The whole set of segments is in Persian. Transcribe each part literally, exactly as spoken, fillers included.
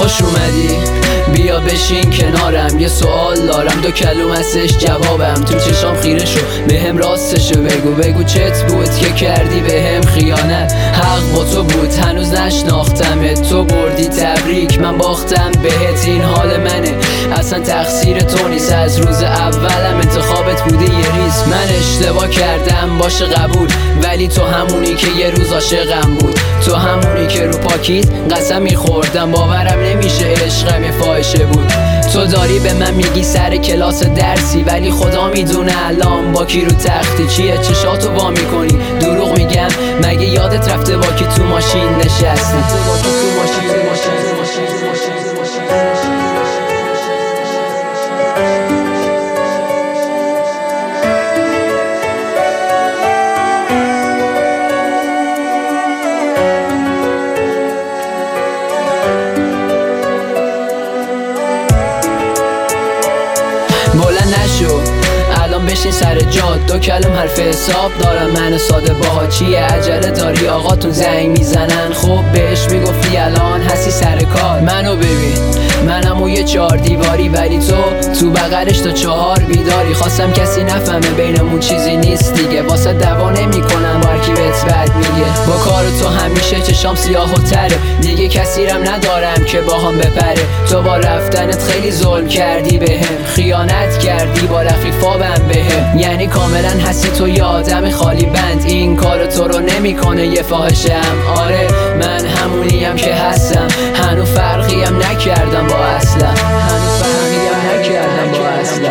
خوش اومدی، بیا بشین کنارم، یه سوال دارم، دو کلمه ازش جوابم. تو چشام خیره شو بهم راستشو بگو، بگو چت بود که کردی بهم خیانت؟ حق با تو بود هنوز نشناختمت، تو بردی تبریک من باختم بهت. این حال منه اصلا تقصیر تو نیست، از روز اولم انتخابت بوده یه ریز. من اشتباه کردم باشه قبول، ولی تو همونی که یه روز عاشقم بود، تو همونی که رو پاکیت قسم میخوردم باورم نمیشه عشقم یه فاحشه بود. تو داری به من میگی سر کلاس درسی، ولی خدا میدونه الان با کی رو تختی چیه. چشاتو وا میکنی دروغ میگم، مگه یادت رفته با کی تو ماشین نشستی؟ بلند نشو الان بشین سر جاد، دو کلم حرف حساب دارم من ساده باها. چیه عجله داری آقاتون زنگ میزنن؟ خب بهش میگفتی الان هستی سر کار. منو ببین منم و یه چهار دیواری، ولی تو تو بغلش تا چهار بیداری. خواستم کسی نفهمه بینمون چیزی نیست دیگه، واسه دوا نمیکنم با هر کی بهت بد میگه. با کار تو همیشه چشام سیاه و تره، دیگه کسی رم ندارم که باهام بپره. تو با رفتنت خیلی ظلم کردی بهم، خیانت کردی با رفیقام بهم، یعنی کاملا هستی تو یه آدم خالی بند. این کار تو رو نمیکنه یه فاحشم. آره من همونیم که هستم، هنو فرقی هم نکردم با اصلا، هنو فرقی هم نکردم با اصلا.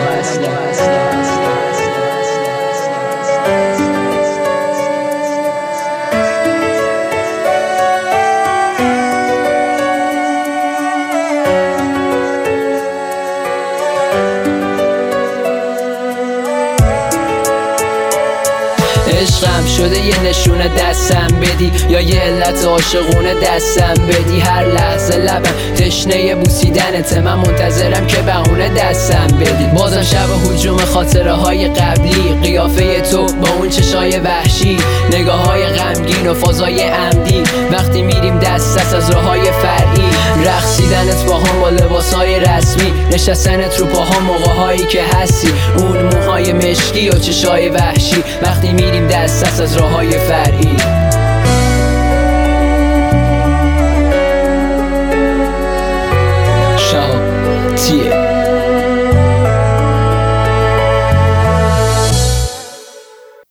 عشقم شده یه نشونه دستم بدی، یا یه علت عاشقونه دستم بدی. هر لحظه لبم تشنه بوسیدنت، من منتظرم که بهونه دستم بدی. بازم شب هجوم خاطره های قبلی، قیافه تو با اون چشای وحشی، نگاه های غمگین و فضای عمدی. وقتی میریم دست دست از راهای فرعی، رقصیدنت با هم با لباس های رسمی، نشستنت رو پاها موقع هایی که هستی، اون موهای مشکی و چشای وحشی. وقتی میریم دست دست از راه های فرعی. شهاب تیه